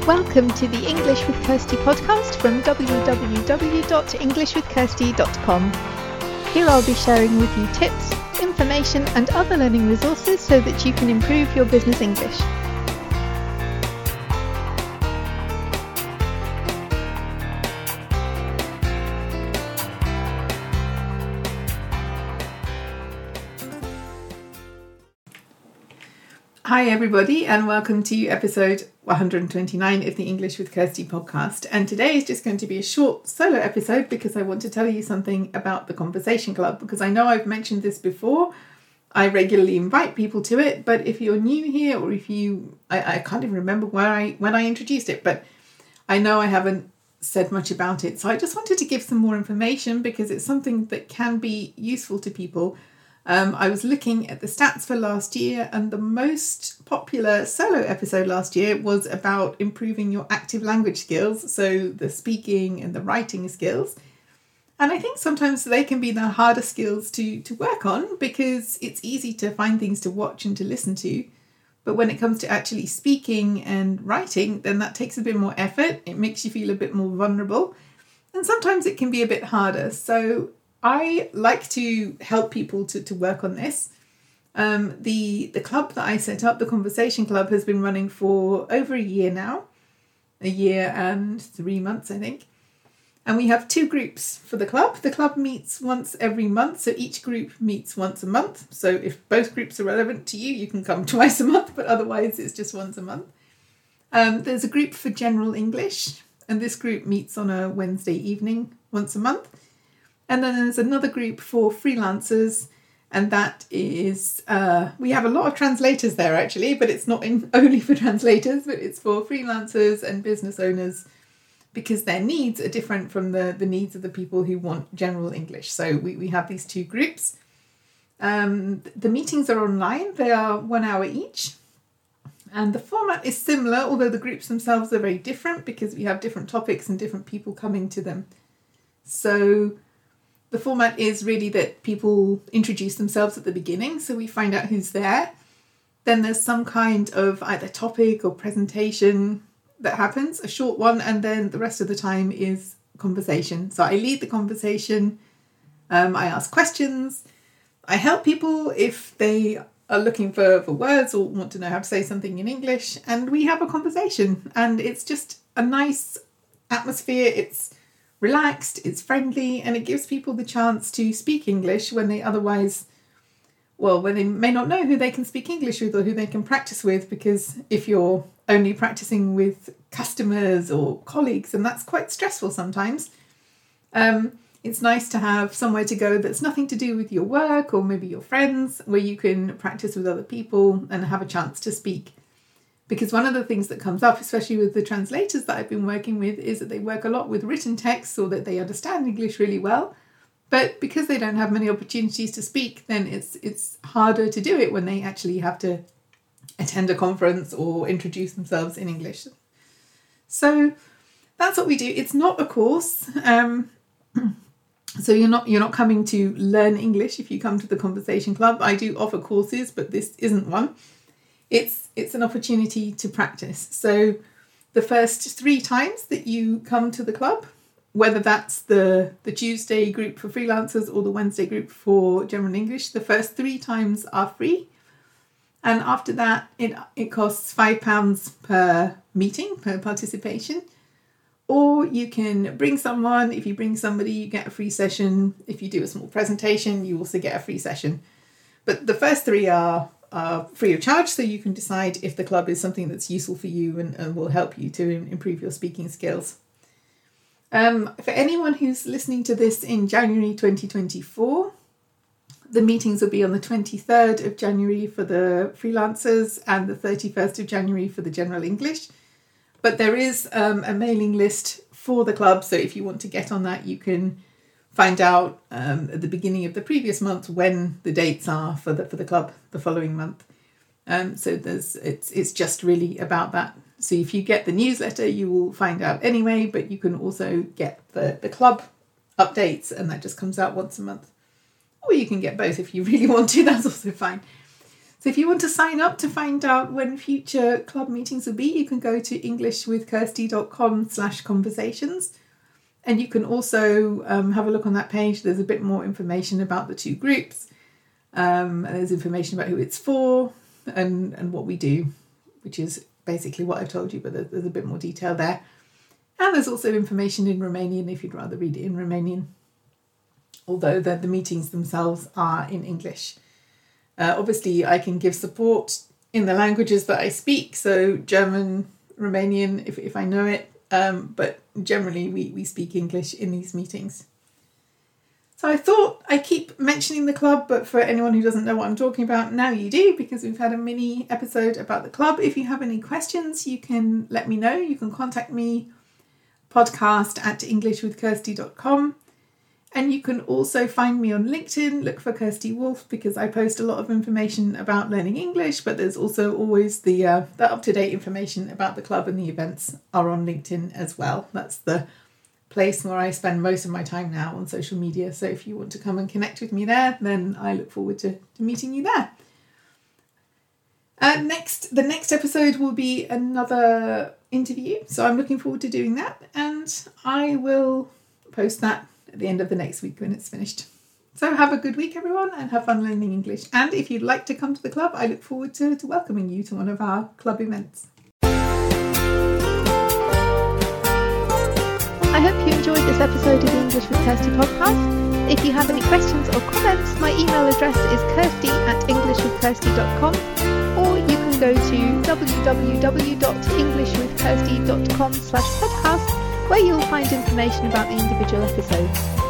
Welcome to the English with Kirsty podcast from www.englishwithkirsty.com. Here I'll be sharing with you tips, information and other learning resources so that you can improve your business English. Hi everybody and welcome to episode 129 of the English with Kirsty podcast, and today is just going to be a short solo episode because I want to tell you something about the Conversation Club, because I know I've mentioned this before. I regularly invite people to it, but if you're new here or if I can't even remember when I introduced it, but I know I haven't said much about it, so I just wanted to give some more information because it's something that can be useful to people. I was looking at the stats for last year, and the most popular solo episode last year was about improving your active language skills, so the speaking and the writing skills. And I think sometimes they can be the harder skills to work on because it's easy to find things to watch and to listen to. But when it comes to actually speaking and writing, then that takes a bit more effort. It makes you feel a bit more vulnerable. And sometimes it can be a bit harder. So I like to help people to work on this. The club that I set up, the Conversation Club, has been running for over a year now. A year and 3 months, I think. And we have 2 groups for the club. The club meets once every month, so each group meets once a month. So if both groups are relevant to you, you can come twice a month, but otherwise it's just once a month. There's a group for General English, and this group meets on a Wednesday evening once a month. And then there's another group for freelancers, and that is, we have a lot of translators there actually, but it's not only for translators, but it's for freelancers and business owners because their needs are different from the needs of the people who want general English. So we have these 2 groups. The meetings are online, they are 1 hour each. And the format is similar, although the groups themselves are very different because we have different topics and different people coming to them. So the format is really that people introduce themselves at the beginning, so we find out who's there. Then there's some kind of either topic or presentation that happens, a short one, and then the rest of the time is conversation. So I lead the conversation, I ask questions, I help people if they are looking for words or want to know how to say something in English, and we have a conversation. And it's just a nice atmosphere, it's relaxed, it's friendly, and it gives people the chance to speak English when they may not know who they can speak English with or who they can practice with, because if you're only practicing with customers or colleagues, then that's quite stressful sometimes. It's nice to have somewhere to go that's nothing to do with your work or maybe your friends, where you can practice with other people and have a chance to speak. Because one of the things that comes up, especially with the translators that I've been working with, is that they work a lot with written texts or that they understand English really well. But because they don't have many opportunities to speak, then it's harder to do it when they actually have to attend a conference or introduce themselves in English. So that's what we do. It's not a course. So you're not coming to learn English if you come to the Conversation Club. I do offer courses, but this isn't one. It's an opportunity to practice. So the first 3 times that you come to the club, whether that's the Tuesday group for freelancers or the Wednesday group for general English, the first 3 times are free. And after that, it costs £5 per meeting, per participation. Or you can bring someone. If you bring somebody, you get a free session. If you do a small presentation, you also get a free session. But the first 3 are free of charge, so you can decide if the club is something that's useful for you and will help you to improve your speaking skills. For anyone who's listening to this in January 2024, the meetings will be on the 23rd of January for the freelancers and the 31st of January for the general English. But there is a mailing list for the club, so if you want to get on that, you can find out at the beginning of the previous month when the dates are for the club the following month. So it's just really about that. So if you get the newsletter, you will find out anyway, but you can also get the club updates, and that just comes out once a month. Or you can get both if you really want to, that's also fine. So if you want to sign up to find out when future club meetings will be, you can go to englishwithkirsty.com/conversations. And you can also have a look on that page. There's a bit more information about the two groups. There's information about who it's for and what we do, which is basically what I've told you, but there's a bit more detail there. And there's also information in Romanian if you'd rather read it in Romanian, although the meetings themselves are in English. Obviously, I can give support in the languages that I speak, so German, Romanian, if I know it, but generally we speak English in these meetings. So I thought I keep mentioning the club, but for anyone who doesn't know what I'm talking about, now you do, because we've had a mini episode about the club. If you have any questions, you can let me know. You can contact me, podcast@englishwithkirsty.com. And you can also find me on LinkedIn. Look for Kirsty Wolf, because I post a lot of information about learning English, but there's also always the up-to-date information about the club, and the events are on LinkedIn as well. That's the place where I spend most of my time now on social media. So if you want to come and connect with me there, then I look forward to meeting you there. The next episode will be another interview. So I'm looking forward to doing that, and I will post that at the end of the next week when it's finished. So have a good week, everyone, and have fun learning English. And if you'd like to come to the club, I look forward to welcoming you to one of our club events. I hope you enjoyed this episode of the English with Kirsty podcast. If you have any questions or comments, my email address is kirsty@englishwithkirsty.com, or you can go to www.englishwithkirsty.com/podcast, where you'll find information about the individual episodes.